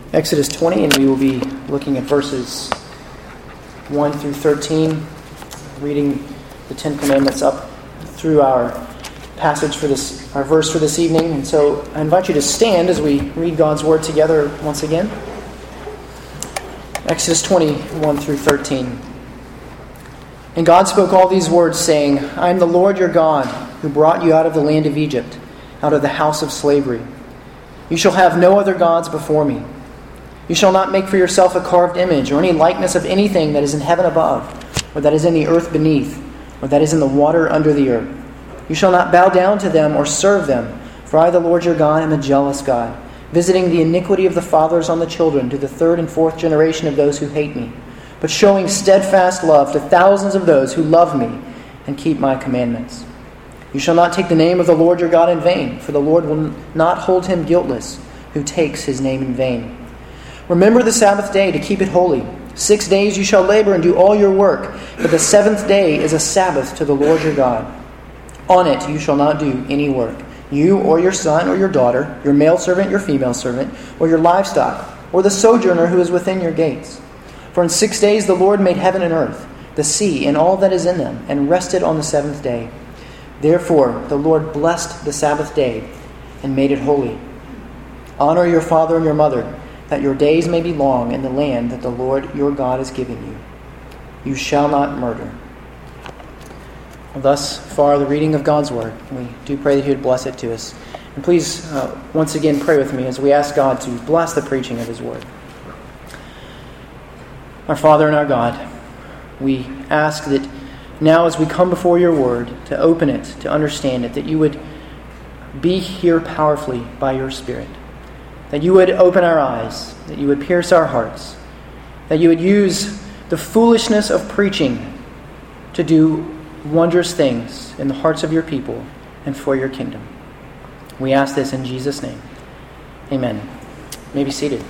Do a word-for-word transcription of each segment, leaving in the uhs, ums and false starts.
Exodus twenty, and we will be looking at verses one through thirteen, reading the Ten Commandments up through our passage for this, our verse for this evening. And so I invite you to stand as we read God's Word together once again. Exodus twenty, one through thirteen. And God spoke all these words, saying, I am the Lord your God, who brought you out of the land of Egypt, out of the house of slavery. You shall have no other gods before me. You shall not make for yourself a carved image, or any likeness of anything that is in heaven above, or that is in the earth beneath, or that is in the water under the earth. You shall not bow down to them or serve them, for I, the Lord your God, am a jealous God, visiting the iniquity of the fathers on the children to the third and fourth generation of those who hate me, but showing steadfast love to thousands of those who love me and keep my commandments. You shall not take the name of the Lord your God in vain, for the Lord will not hold him guiltless who takes his name in vain. Remember the Sabbath day to keep it holy. Six days you shall labor and do all your work, but the seventh day is a Sabbath to the Lord your God. On it you shall not do any work, you or your son or your daughter, your male servant, your female servant, or your livestock, or the sojourner who is within your gates. For in six days the Lord made heaven and earth, the sea and all that is in them, and rested on the seventh day. Therefore the Lord blessed the Sabbath day and made it holy. Honor your father and your mother, that your days may be long in the land that the Lord your God is giving you. You shall not murder. Well, thus far the reading of God's Word. We do pray that He would bless it to us. And please, uh, once again, pray with me as we ask God to bless the preaching of His Word. Our Father and our God, we ask that now as we come before your Word, to open it, to understand it, that you would be here powerfully by your Spirit. That you would open our eyes, that you would pierce our hearts, that you would use the foolishness of preaching to do wondrous things in the hearts of your people and for your kingdom. We ask this in Jesus' name. Amen. You may be seated.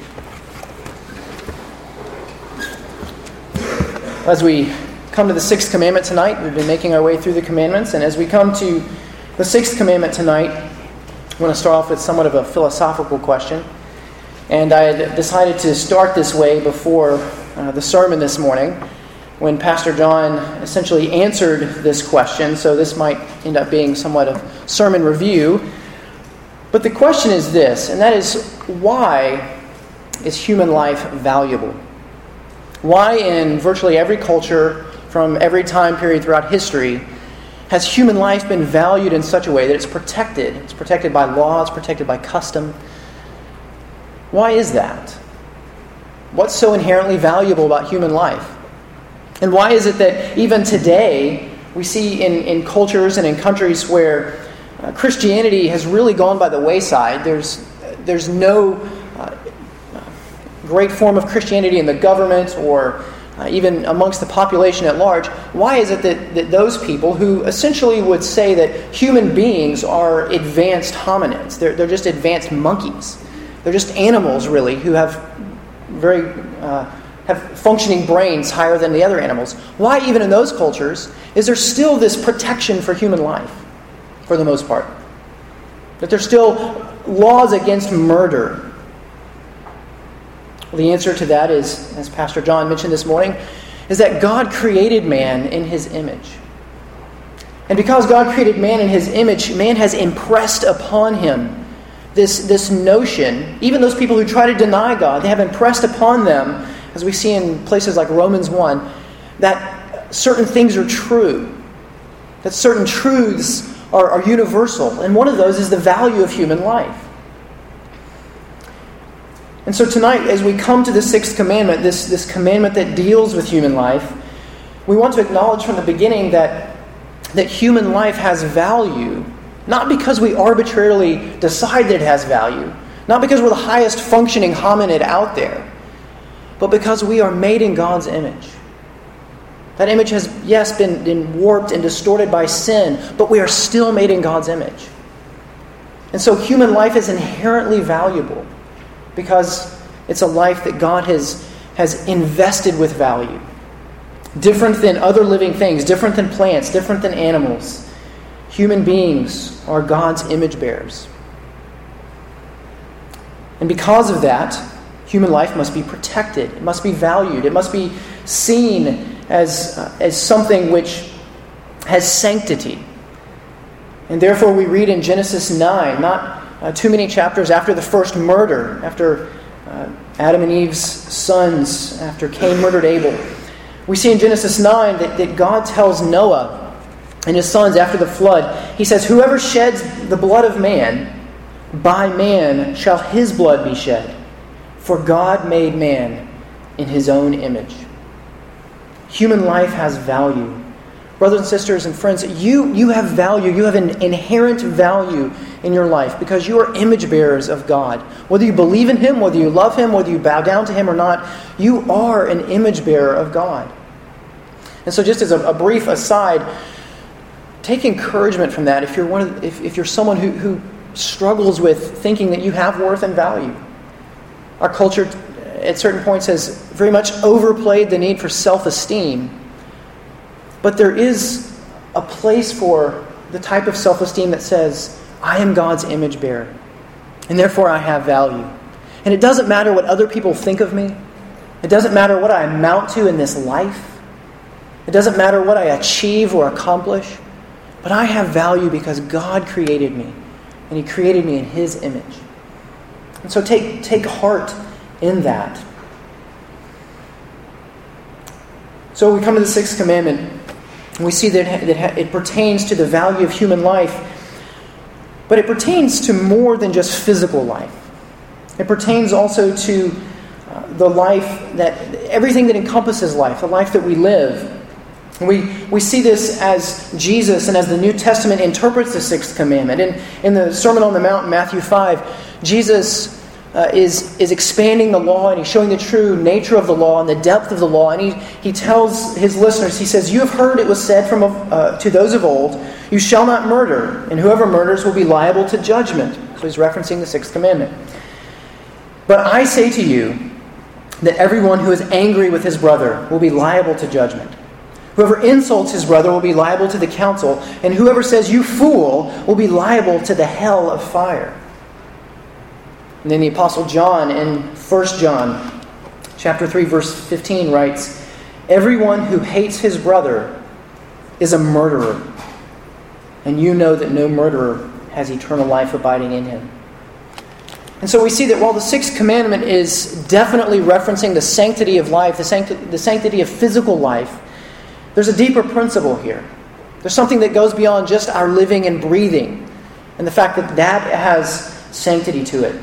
As we come to the sixth commandment tonight, we've been making our way through the commandments, and as we come to the sixth commandment tonight, I want to start off with somewhat of a philosophical question. And I had decided to start this way before uh, the sermon this morning, when Pastor John essentially answered this question. So this might end up being somewhat of sermon review. But the question is this, and that is, why is human life valuable? Why in virtually every culture, from every time period throughout history, has human life been valued in such a way that it's protected? It's protected by law, it's protected by custom. Why is that? What's so inherently valuable about human life? And why is it that even today we see in, in cultures and in countries where uh, Christianity has really gone by the wayside, there's, there's no uh, great form of Christianity in the government or Uh, even amongst the population at large, why is it that, that those people who essentially would say that human beings are advanced hominids, they're, they're just advanced monkeys, they're just animals really who have very uh, have functioning brains higher than the other animals, why even in those cultures is there still this protection for human life for the most part? That there's still laws against murder? Well, the answer to that is, as Pastor John mentioned this morning, is that God created man in His image. And because God created man in His image, man has impressed upon him this, this notion. Even those people who try to deny God, they have impressed upon them, as we see in places like Romans one, that certain things are true. That certain truths are, are universal. And one of those is the value of human life. And so tonight, as we come to the sixth commandment, this, this commandment that deals with human life, we want to acknowledge from the beginning that, that human life has value, not because we arbitrarily decide that it has value, not because we're the highest functioning hominid out there, but because we are made in God's image. That image has, yes, been, been warped and distorted by sin, but we are still made in God's image. And so human life is inherently valuable, because it's a life that God has, has invested with value. Different than other living things, different than plants, different than animals. Human beings are God's image bearers. And because of that, Human life must be protected. It must be valued. It must be seen as, uh, as something which has sanctity. And therefore we read in Genesis nine, not uh, too many chapters after the first murder, after uh, Adam and Eve's sons, after Cain murdered Abel, we see in Genesis nine that, that God tells Noah and his sons after the flood, he says, "Whoever sheds the blood of man, by man shall his blood be shed. For God made man in his own image." Human life has value. Brothers and sisters and friends, you, you have value. You have an inherent value in your life because you are image bearers of God. Whether you believe in Him, whether you love Him, whether you bow down to Him or not, you are an image bearer of God. And so just as a, a brief aside, take encouragement from that if you're one of, if, if you're someone who, who struggles with thinking that you have worth and value. Our culture at certain points has very much overplayed the need for self-esteem. But there is a place for the type of self-esteem that says, I am God's image bearer, and therefore I have value. And it doesn't matter what other people think of me. It doesn't matter what I amount to in this life. It doesn't matter what I achieve or accomplish. But I have value because God created me, and He created me in His image. And so take, take heart in that. So we come to the sixth commandment, and we see that it pertains to the value of human life, but it pertains to more than just physical life. It pertains also to uh, the life that, everything that encompasses life, the life that we live. We we see this as Jesus and as the New Testament interprets the sixth commandment. In, in the Sermon on the Mount in Matthew five, Jesus uh, is, is expanding the law and He's showing the true nature of the law and the depth of the law. And He, he tells His listeners, He says, "You have heard it was said from uh, to those of old, you shall not murder, and whoever murders will be liable to judgment." So He's referencing the sixth commandment. "But I say to you that everyone who is angry with his brother will be liable to judgment. Whoever insults his brother will be liable to the council, and whoever says, 'You fool,' will be liable to the hell of fire." And then the Apostle John in First John chapter three, verse fifteen writes, "Everyone who hates his brother is a murderer, and you know that no murderer has eternal life abiding in him." And so we see that while the sixth commandment is definitely referencing the sanctity of life, the sanctity, the sanctity of physical life, there's a deeper principle here. There's something that goes beyond just our living and breathing, and the fact that that has sanctity to it.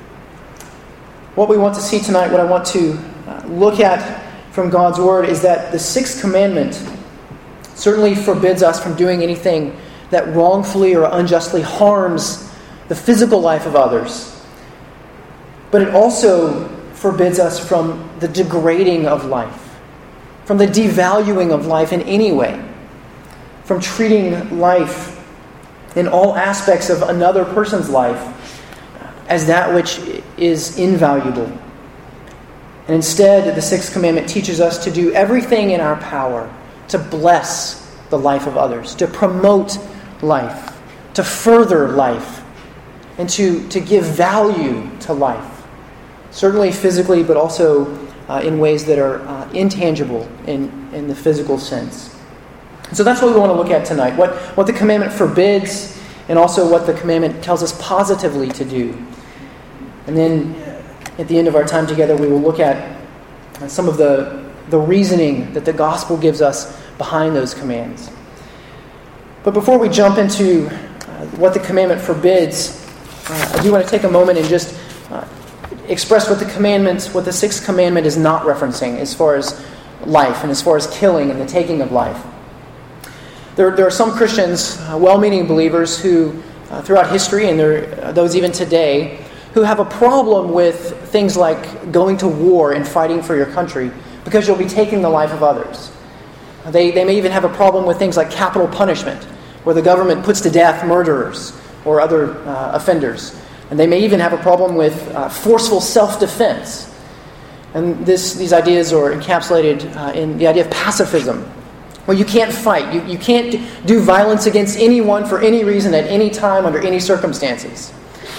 What we want to see tonight, what I want to look at from God's Word, is that the sixth commandment certainly forbids us from doing anything that wrongfully or unjustly harms the physical life of others. But it also forbids us from the degrading of life, from the devaluing of life in any way, from treating life in all aspects of another person's life as that which is invaluable. And instead, the sixth commandment teaches us to do everything in our power to bless the life of others, to promote life, to further life, and to, to give value to life. Certainly physically, but also uh, in ways that are uh, intangible in, in the physical sense. So that's what we want to look at tonight. What, what the commandment forbids, and also what the commandment tells us positively to do. And then at the end of our time together, we will look at some of the, the reasoning that the gospel gives us behind those commands. But before we jump into uh, what the commandment forbids, uh, I do want to take a moment and just uh, express what the commandment, what the sixth commandment is not referencing as far as life and as far as killing and the taking of life. There, there are some Christians, uh, well-meaning believers, who uh, throughout history, and there are those even today, who have a problem with things like going to war and fighting for your country because you'll be taking the life of others. They, they may even have a problem with things like capital punishment, where the government puts to death murderers or other uh, offenders. And they may even have a problem with uh, forceful self-defense. And this, these ideas are encapsulated uh, in the idea of pacifism, where you can't fight. You, you can't do violence against anyone for any reason at any time under any circumstances.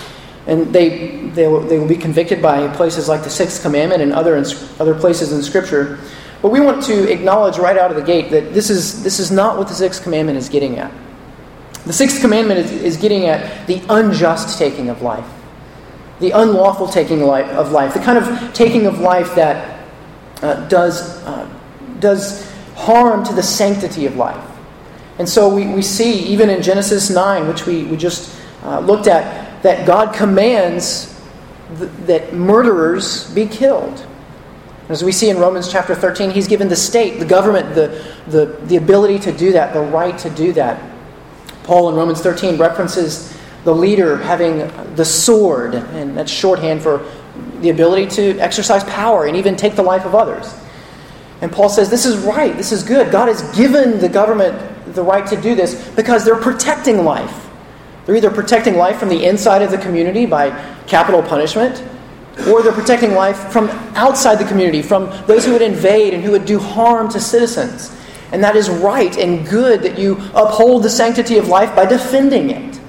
And they they will, they will be convicted by places like the Sixth Commandment and other other places in Scripture. But we want to acknowledge right out of the gate that this is this is not what the Sixth Commandment is getting at. The Sixth Commandment is, is getting at the unjust taking of life, the unlawful taking of life, the kind of taking of life that uh, does uh, does harm to the sanctity of life. And so we, we see, even in Genesis nine, which we, we just uh, looked at, that God commands th- that murderers be killed. As we see in Romans chapter thirteen, He's given the state, the government, the, the, the ability to do that, the right to do that. Paul in Romans thirteen references the leader having the sword, and that's shorthand for the ability to exercise power and even take the life of others. And Paul says, this is right, this is good. God has given the government the right to do this because they're protecting life. They're either protecting life from the inside of the community by capital punishment, or they're protecting life from outside the community, from those who would invade and who would do harm to citizens. And that is right and good that you uphold the sanctity of life by defending it.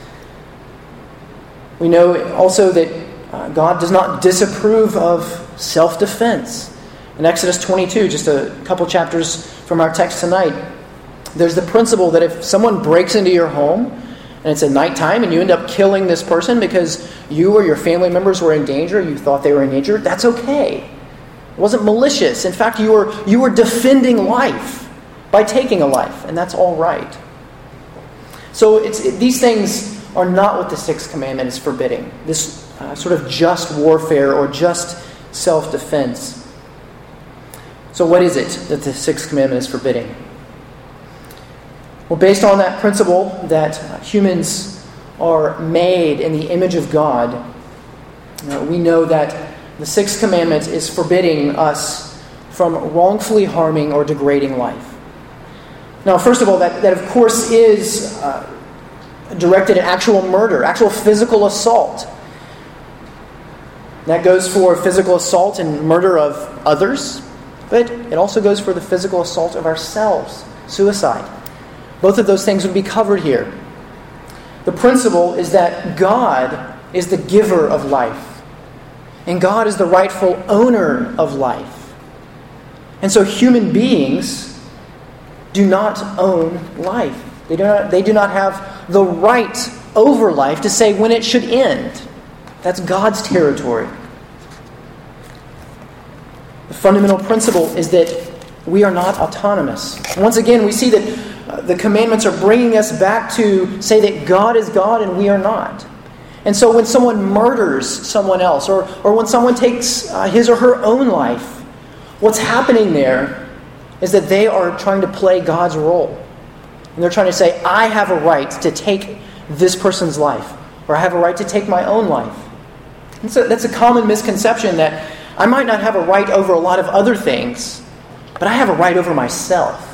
We know also that uh, God does not disapprove of self-defense. In Exodus twenty-two, just a couple chapters from our text tonight, there's the principle that if someone breaks into your home and it's at nighttime and you end up killing this person because you or your family members were in danger, you thought they were in danger, that's okay. It wasn't malicious. In fact, you were you were defending life by taking a life, and that's all right. So it's it, these things are not what the Sixth Commandment is forbidding, this uh, sort of just warfare or just self-defense. So what is it that the Sixth Commandment is forbidding? Well, based on that principle that humans are made in the image of God, uh, we know that the Sixth Commandment is forbidding us from wrongfully harming or degrading life. Now, first of all, that, that of course is uh, directed at actual murder, actual physical assault. That goes for physical assault and murder of others, but it also goes for the physical assault of ourselves, suicide. Both of those things would be covered here. The principle is that God is the giver of life, and God is the rightful owner of life. And so human beings do not own life. They do not, they do not have the right over life to say when it should end. That's God's territory. The fundamental principle is that we are not autonomous. Once again, we see that uh, the commandments are bringing us back to say that God is God and we are not. And so when someone murders someone else, or, or when someone takes uh, his or her own life, what's happening there is that they are trying to play God's role. And they're trying to say, I have a right to take this person's life, or I have a right to take my own life. And so that's a common misconception, that I might not have a right over a lot of other things, but I have a right over myself.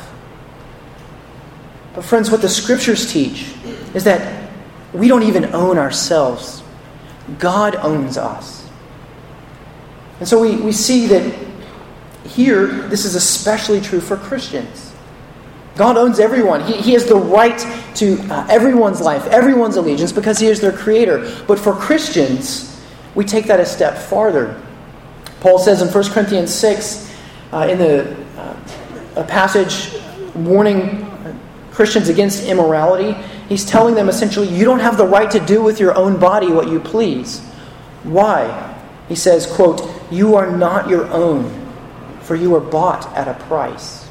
But friends, what the Scriptures teach is that we don't even own ourselves. God owns us. And so we, we see that here, this is especially true for Christians. God owns everyone. He, he has the right to uh, everyone's life, everyone's allegiance, because He is their creator. But for Christians, we take that a step farther. Paul says in First Corinthians six, uh, in the uh, a passage warning Christians against immorality, he's telling them essentially, you don't have the right to do with your own body what you please. Why? He says, quote, you are not your own, for you are bought at a price.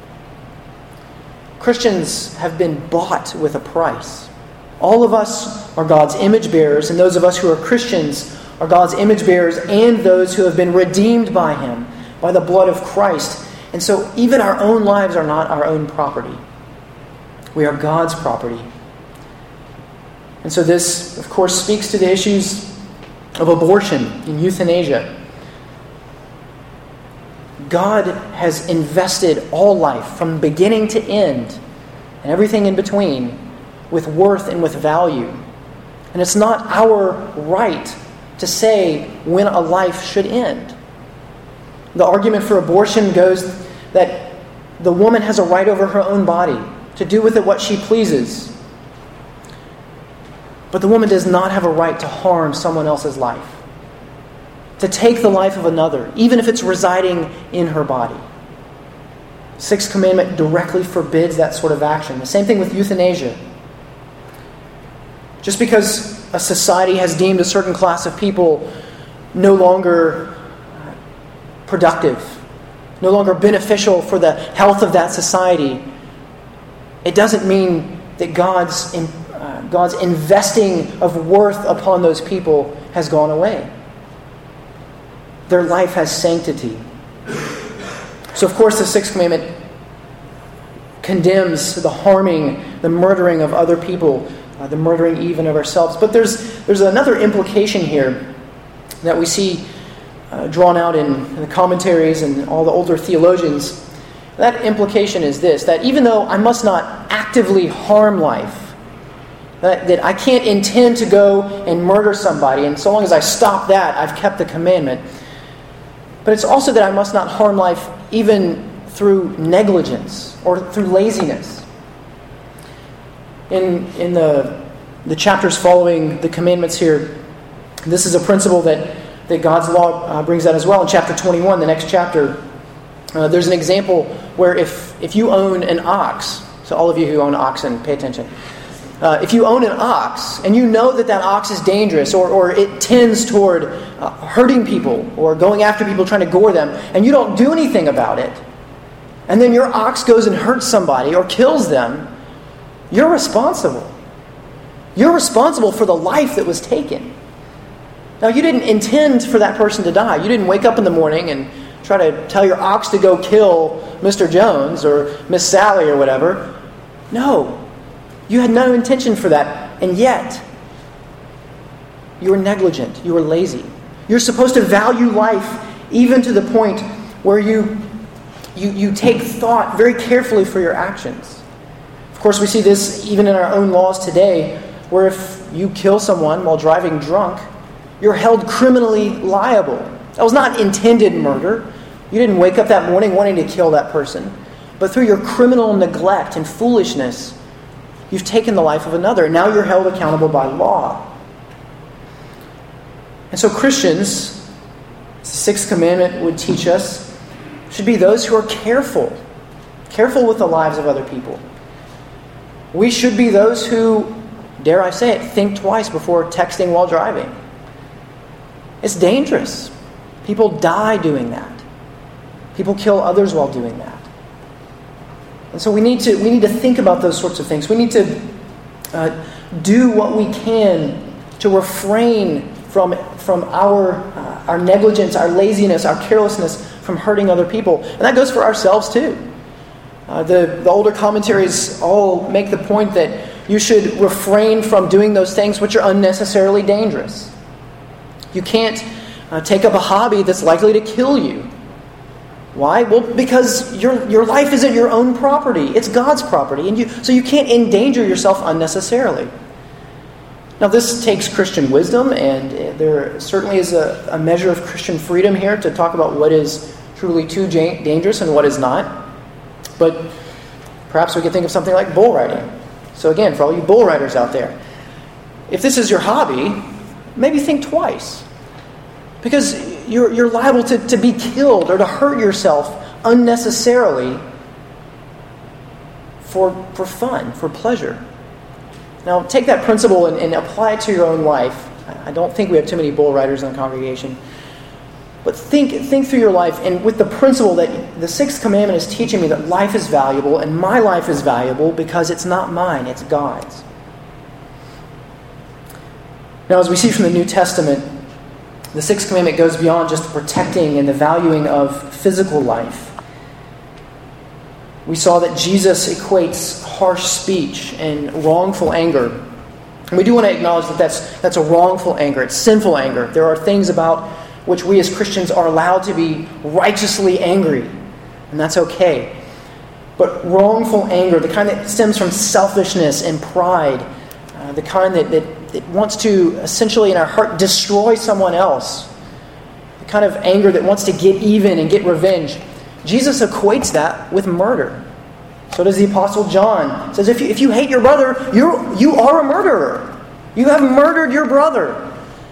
Christians have been bought with a price. All of us are God's image bearers, and those of us who are Christians are God's image bearers and those who have been redeemed by Him, by the blood of Christ. And so even our own lives are not our own property. We are God's property. And so this, of course, speaks to the issues of abortion and euthanasia. God has invested all life from beginning to end, and everything in between, with worth and with value. And it's not our right to say when a life should end. The argument for abortion goes that the woman has a right over her own body, to do with it what she pleases. But the woman does not have a right to harm someone else's life, to take the life of another, even if it's residing in her body. Sixth commandment directly forbids that sort of action. The same thing with euthanasia. Just because a society has deemed a certain class of people no longer productive, no longer beneficial for the health of that society, it doesn't mean that God's in, uh, God's investing of worth upon those people has gone away. Their life has sanctity. So, of course, the sixth commandment condemns the harming, the murdering of other people, uh, the murdering even of ourselves. But there's there's another implication here that we see uh, drawn out in, in the commentaries and all the older theologians. That implication is this, that even though I must not actively harm life, that, that I can't intend to go and murder somebody, and so long as I stop that, I've kept the commandment. But it's also that I must not harm life even through negligence or through laziness. In in the the chapters following the commandments here, this is a principle that, that God's law uh, brings out as well. In chapter twenty-one, the next chapter, uh, there's an example where if, if you own an ox, so all of you who own oxen, pay attention. Uh, if you own an ox and you know that that ox is dangerous or, or it tends toward uh, hurting people or going after people trying to gore them, and you don't do anything about it, and then your ox goes and hurts somebody or kills them, you're responsible. You're responsible for the life that was taken. Now, you didn't intend for that person to die. You didn't wake up in the morning and try to tell your ox to go kill Mister Jones or Miss Sally or whatever. No. You had no intention for that, and yet you were negligent. You were lazy. You're supposed to value life even to the point where you, you, you take thought very carefully for your actions. Of course, we see this even in our own laws today, where if you kill someone while driving drunk, you're held criminally liable. That was not intended murder. You didn't wake up that morning wanting to kill that person. But through your criminal neglect and foolishness, you've taken the life of another. Now you're held accountable by law. And so Christians, the sixth commandment would teach us, should be those who are careful. Careful with the lives of other people. We should be those who, dare I say it, think twice before texting while driving. It's dangerous. People die doing that. People kill others while doing that. And so we need to we need to think about those sorts of things. We need to uh, do what we can to refrain from from our uh, our negligence, our laziness, our carelessness from hurting other people, and that goes for ourselves too. Uh, the the older commentaries all make the point that you should refrain from doing those things which are unnecessarily dangerous. You can't uh, take up a hobby that's likely to kill you. Why? Well, because your your life isn't your own property. It's God's property. And you so you can't endanger yourself unnecessarily. Now, this takes Christian wisdom, and there certainly is a, a measure of Christian freedom here to talk about what is truly too dangerous and what is not. But perhaps we could think of something like bull riding. So again, for all you bull riders out there, if this is your hobby, maybe think twice. Because you're, you're liable to, to be killed or to hurt yourself unnecessarily for, for fun, for pleasure. Now, take that principle and, and apply it to your own life. I don't think we have too many bull riders in the congregation. But think, think through your life, and with the principle that the sixth commandment is teaching me that life is valuable, and my life is valuable because it's not mine, it's God's. Now, as we see from the New Testament, the sixth commandment goes beyond just protecting and the valuing of physical life. We saw that Jesus equates harsh speech and wrongful anger. And we do want to acknowledge that that's, that's a wrongful anger. It's sinful anger. There are things about which we as Christians are allowed to be righteously angry. And that's okay. But wrongful anger, the kind that stems from selfishness and pride, uh, the kind that, that, that wants to essentially in our heart destroy someone else, the kind of anger that wants to get even and get revenge, Jesus equates that with murder. So does the Apostle John. He says, if you, if you hate your brother, you're, you are a murderer. You have murdered your brother.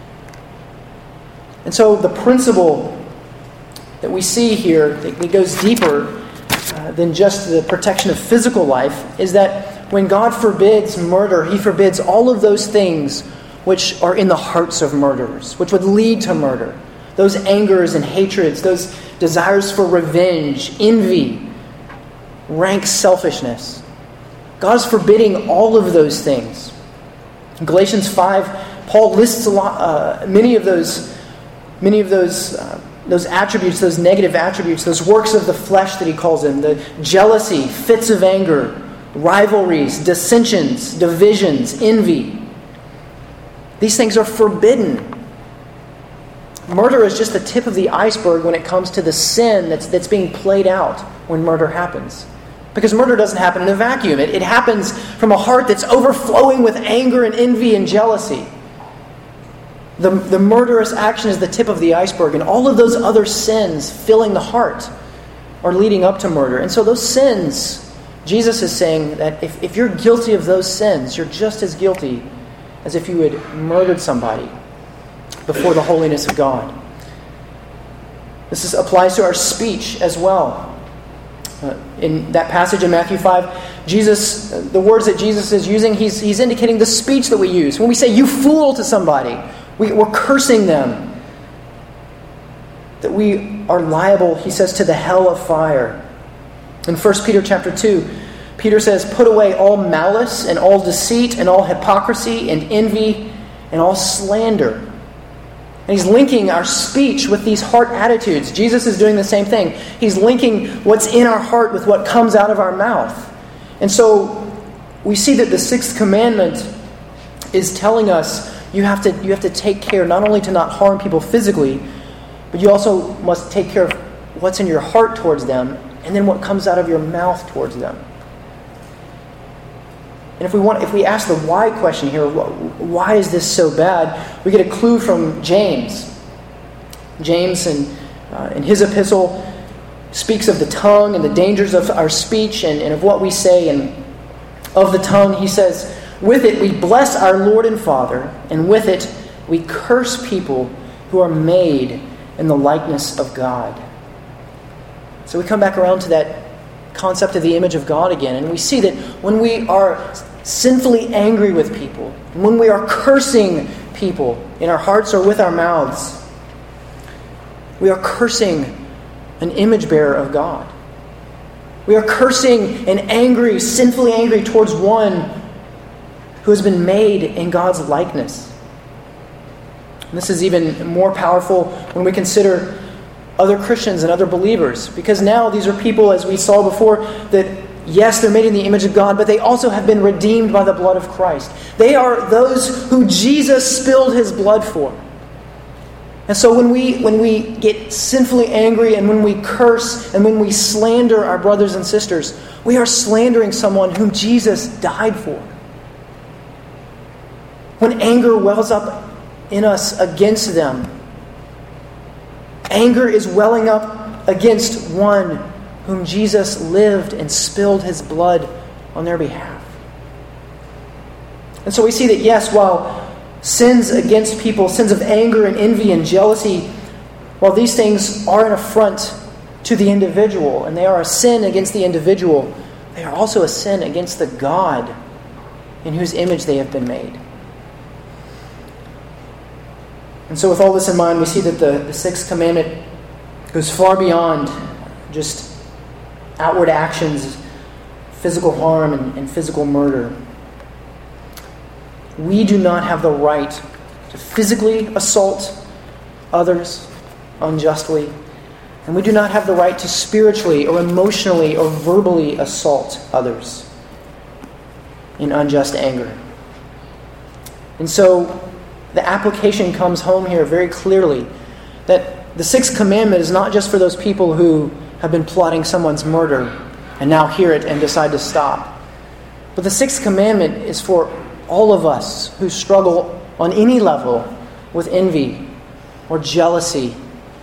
And so the principle that we see here that goes deeper uh, than just the protection of physical life is that when God forbids murder, He forbids all of those things which are in the hearts of murderers, which would lead to murder. Those angers and hatreds, those desires for revenge, envy, rank selfishness. God is forbidding all of those things. In Galatians five, Paul lists a lot, uh, many of those, many of those, uh, those attributes, those negative attributes, those works of the flesh that he calls them: the jealousy, fits of anger, rivalries, dissensions, divisions, envy. These things are forbidden. Murder is just the tip of the iceberg when it comes to the sin that's that's being played out when murder happens. Because murder doesn't happen in a vacuum. It, it happens from a heart that's overflowing with anger and envy and jealousy. The, the murderous action is the tip of the iceberg, and all of those other sins filling the heart are leading up to murder. And so those sins, Jesus is saying that if, if you're guilty of those sins, you're just as guilty as if you had murdered somebody before the holiness of God. This is, applies to our speech as well. Uh, in that passage in Matthew five, Jesus, uh, the words that Jesus is using, he's, he's indicating the speech that we use. When we say, "you fool," to somebody, we, we're cursing them. That we are liable, he says, to the hell of fire. In First Peter chapter two, Peter says, "Put away all malice and all deceit and all hypocrisy and envy and all slander." And he's linking our speech with these heart attitudes. Jesus is doing the same thing. He's linking what's in our heart with what comes out of our mouth. And so we see that the sixth commandment is telling us you have to you have to take care not only to not harm people physically, but you also must take care of what's in your heart towards them and then what comes out of your mouth towards them. And if we want, if we ask the why question here, why is this so bad? We get a clue from James. James, in, uh, in his epistle, speaks of the tongue and the dangers of our speech and, and of what we say. And of the tongue, he says, "With it we bless our Lord and Father, and with it we curse people who are made in the likeness of God." So we come back around to that concept of the image of God again, and we see that when we are sinfully angry with people, when we are cursing people in our hearts or with our mouths, we are cursing an image bearer of God. We are cursing and angry, sinfully angry towards one who has been made in God's likeness. And this is even more powerful when we consider other Christians and other believers, because now these are people, as we saw before, that yes, they're made in the image of God, but they also have been redeemed by the blood of Christ. They are those who Jesus spilled His blood for. And so when we when we get sinfully angry and when we curse and when we slander our brothers and sisters, we are slandering someone whom Jesus died for. When anger wells up in us against them, anger is welling up against one whom Jesus lived and spilled His blood on their behalf. And so we see that, yes, while sins against people, sins of anger and envy and jealousy, while these things are an affront to the individual and they are a sin against the individual, they are also a sin against the God in whose image they have been made. And so with all this in mind, we see that the, the sixth commandment goes far beyond just outward actions, physical harm, and, and physical murder. We do not have the right to physically assault others unjustly, and we do not have the right to spiritually or emotionally or verbally assault others in unjust anger. And so the application comes home here very clearly that the sixth commandment is not just for those people who have been plotting someone's murder and now hear it and decide to stop. But the sixth commandment is for all of us who struggle on any level with envy or jealousy,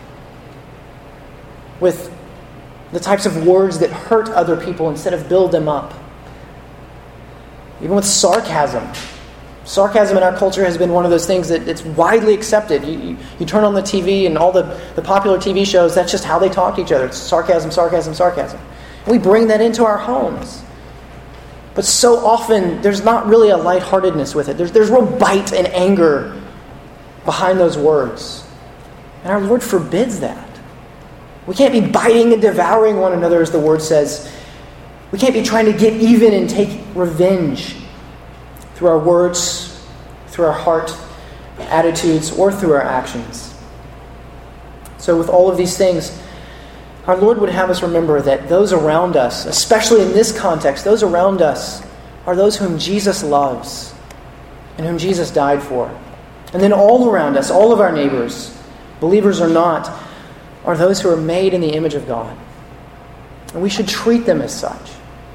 with the types of words that hurt other people instead of build them up, even with sarcasm Sarcasm in our culture has been one of those things that it's widely accepted. You, you, you turn on the T V and all the, the popular T V shows, that's just how they talk to each other. It's sarcasm, sarcasm, sarcasm. And we bring that into our homes. But so often, there's not really a lightheartedness with it. There's, there's real bite and anger behind those words. And our Lord forbids that. We can't be biting and devouring one another, as the Word says. We can't be trying to get even and take revenge through our words, through our heart, attitudes, or through our actions. So with all of these things, our Lord would have us remember that those around us, especially in this context, those around us are those whom Jesus loves and whom Jesus died for. And then all around us, all of our neighbors, believers or not, are those who are made in the image of God. And we should treat them as such.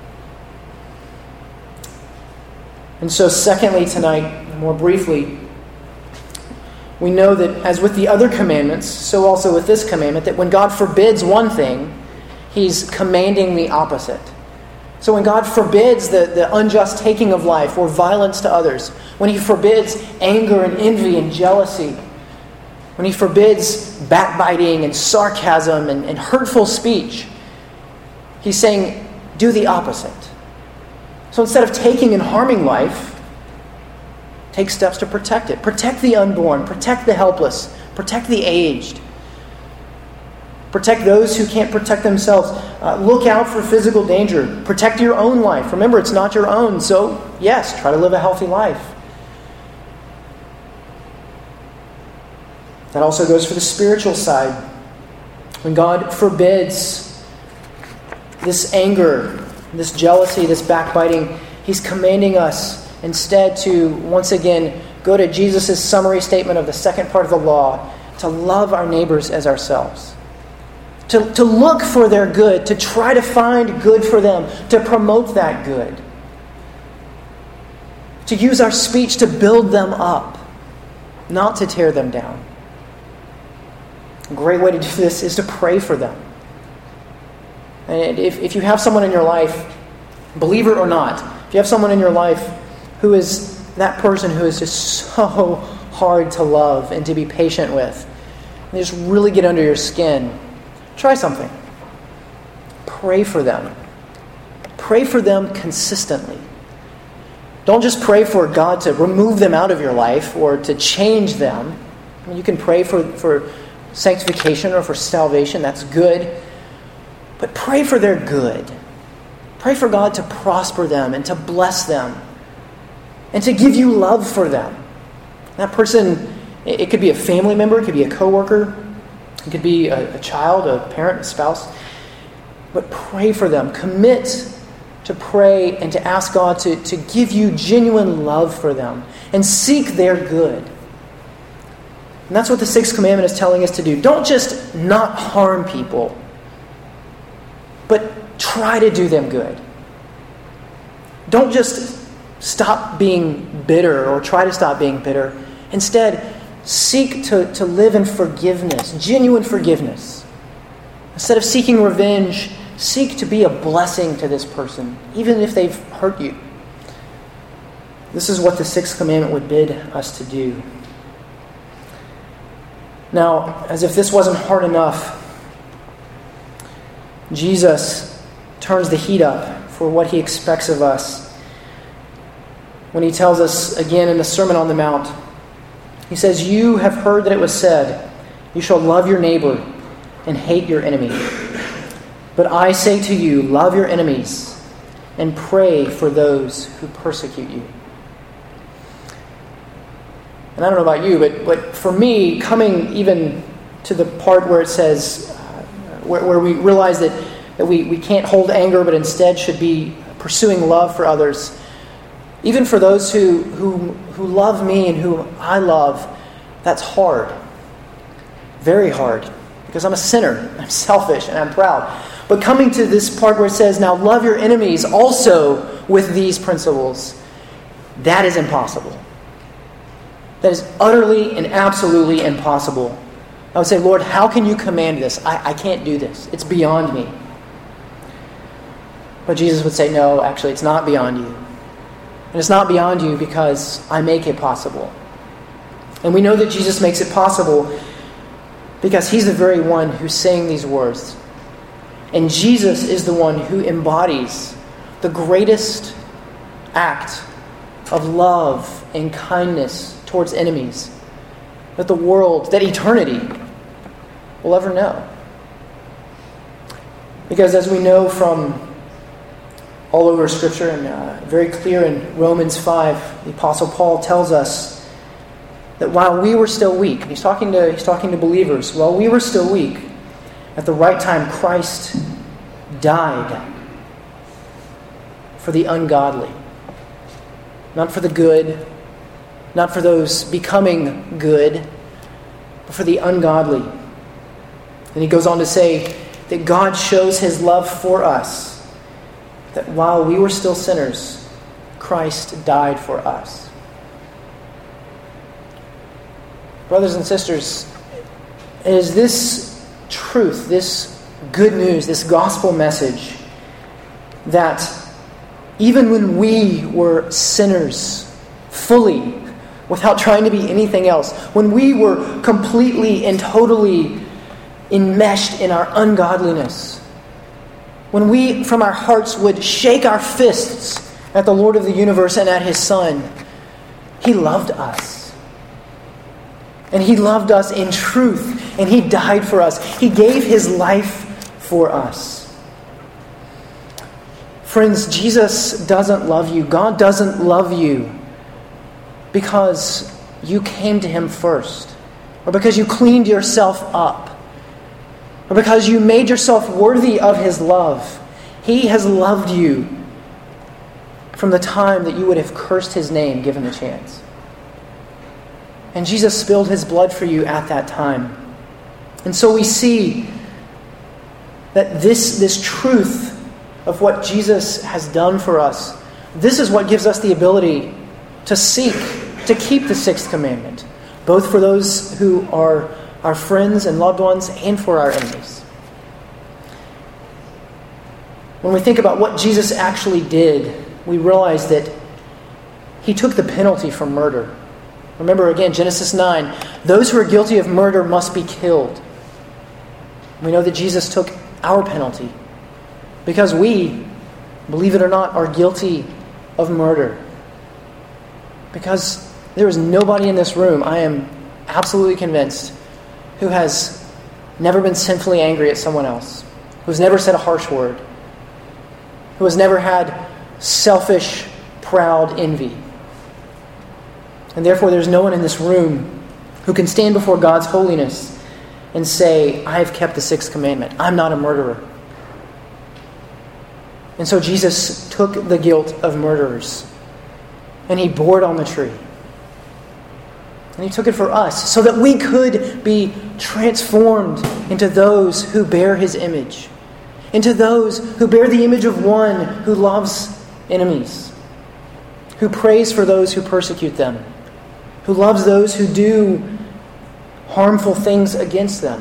And so secondly tonight, more briefly, we know that as with the other commandments, so also with this commandment, that when God forbids one thing, He's commanding the opposite. So when God forbids the, the unjust taking of life or violence to others, when He forbids anger and envy and jealousy, when He forbids backbiting and sarcasm and, and hurtful speech, He's saying, do the opposite. So instead of taking and harming life, take steps to protect it. Protect the unborn. Protect the helpless. Protect the aged. Protect those who can't protect themselves. Uh, look out for physical danger. Protect your own life. Remember, it's not your own. So, yes, try to live a healthy life. That also goes for the spiritual side. When God forbids this anger, this jealousy, this backbiting, He's commanding us instead to, once again, go to Jesus' summary statement of the second part of the law, to love our neighbors as ourselves. To, to look for their good, to try to find good for them, to promote that good. To use our speech to build them up, not to tear them down. A great way to do this is to pray for them. And if, if you have someone in your life, believer or not, if you have someone in your life who is that person who is just so hard to love and to be patient with, and they just really get under your skin, try something. Pray for them. Pray for them consistently. Don't just pray for God to remove them out of your life or to change them. I mean, you can pray for, for sanctification or for salvation. That's good. But pray for their good. Pray for God to prosper them and to bless them and to give you love for them. That person, it could be a family member, it could be a coworker, it could be a, a child, a parent, a spouse. But pray for them. Commit to pray and to ask God to, to give you genuine love for them and seek their good. And that's what the sixth commandment is telling us to do. Don't just not harm people, but try to do them good. Don't just stop being bitter or try to stop being bitter. Instead, seek to, to live in forgiveness, genuine forgiveness. Instead of seeking revenge, seek to be a blessing to this person, even if they've hurt you. This is what the sixth commandment would bid us to do. Now, as if this wasn't hard enough, Jesus turns the heat up for what He expects of us when He tells us again in the Sermon on the Mount. He says, "You have heard that it was said, 'You shall love your neighbor and hate your enemy.' But I say to you, love your enemies and pray for those who persecute you." And I don't know about you, but, but for me, coming even to the part where it says, uh, where, where we realize that, that we, we can't hold anger, but instead should be pursuing love for others, even for those who, who, who love me and who I love, that's hard. Very hard. Because I'm a sinner, I'm selfish, and I'm proud. But coming to this part where it says, now love your enemies also with these principles, that is impossible. That is utterly and absolutely impossible. I would say, Lord, how can you command this? I, I can't do this. It's beyond me. But Jesus would say, no, actually, it's not beyond you. And it's not beyond you because I make it possible. And we know that Jesus makes it possible because he's the very one who's saying these words. And Jesus is the one who embodies the greatest act of love and kindness towards enemies that the world, that eternity will ever know. Because as we know from all over Scripture, and uh, very clear in Romans five, the Apostle Paul tells us that while we were still weak, he's talking to he's talking to believers, while we were still weak, at the right time Christ died for the ungodly. Not for the good, not for those becoming good, but for the ungodly. And he goes on to say that God shows his love for us, that while we were still sinners, Christ died for us. Brothers and sisters, it is this truth, this good news, this gospel message, that even when we were sinners, fully, without trying to be anything else, when we were completely and totally enmeshed in our ungodliness, when we from our hearts would shake our fists at the Lord of the universe and at his Son, he loved us. And he loved us in truth, and he died for us. He gave his life for us. Friends, Jesus doesn't love you. God doesn't love you because you came to him first, or because you cleaned yourself up, or because you made yourself worthy of his love. He has loved you from the time that you would have cursed his name given the chance. And Jesus spilled his blood for you at that time. And so we see that this, this truth of what Jesus has done for us, this is what gives us the ability to seek, to keep the sixth commandment, both for those who are our friends and loved ones and for our enemies. When we think about what Jesus actually did, we realize that he took the penalty for murder. Remember again, Genesis nine, those who are guilty of murder must be killed. We know that Jesus took our penalty because we, believe it or not, are guilty of murder. Because there is nobody in this room, I am absolutely convinced, who has never been sinfully angry at someone else, who has never said a harsh word, who has never had selfish, proud envy. And therefore, there's no one in this room who can stand before God's holiness and say, I have kept the sixth commandment. I'm not a murderer. And so Jesus took the guilt of murderers and he bore it on the tree. And he took it for us so that we could be transformed into those who bear his image, into those who bear the image of one who loves enemies, who prays for those who persecute them, who loves those who do harmful things against them.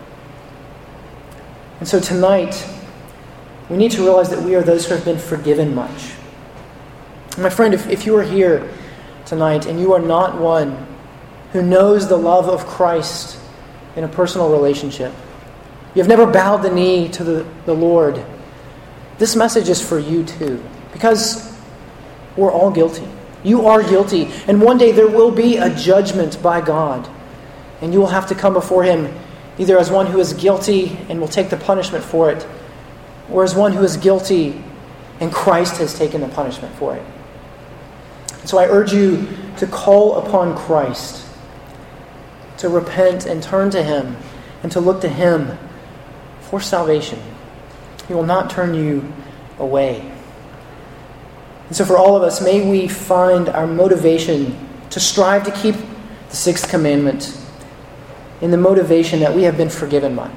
And so tonight, we need to realize that we are those who have been forgiven much. My friend, if, if you are here tonight and you are not one who knows the love of Christ in a personal relationship, you have never bowed the knee to the, the Lord, this message is for you too. Because we're all guilty. You are guilty. And one day there will be a judgment by God. And you will have to come before him either as one who is guilty and will take the punishment for it, or as one who is guilty and Christ has taken the punishment for it. And so I urge you to call upon Christ, to repent and turn to him, and to look to him for salvation. He will not turn you away. And so for all of us, may we find our motivation to strive to keep the sixth commandment in the motivation that we have been forgiven much.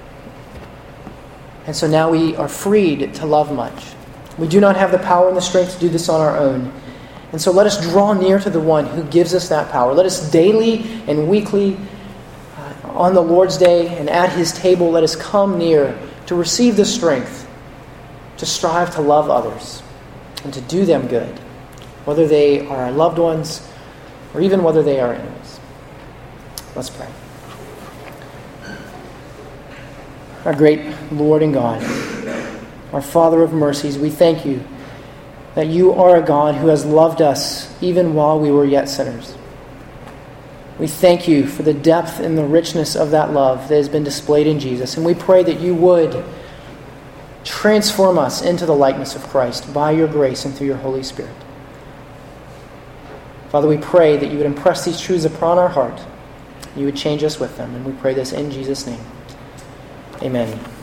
And so now we are freed to love much. We do not have the power and the strength to do this on our own. And so let us draw near to the one who gives us that power. Let us daily and weekly, uh, on the Lord's Day and at his table, let us come near to receive the strength to strive to love others and to do them good. whether they are our loved ones or even whether they are enemies. Let's pray. Our great Lord and God, our Father of mercies, we thank you that you are a God who has loved us even while we were yet sinners. We thank you for the depth and the richness of that love that has been displayed in Jesus. And we pray that you would transform us into the likeness of Christ by your grace and through your Holy Spirit. Father, we pray that you would impress these truths upon our heart. You would change us with them. And we pray this in Jesus' name. Amen.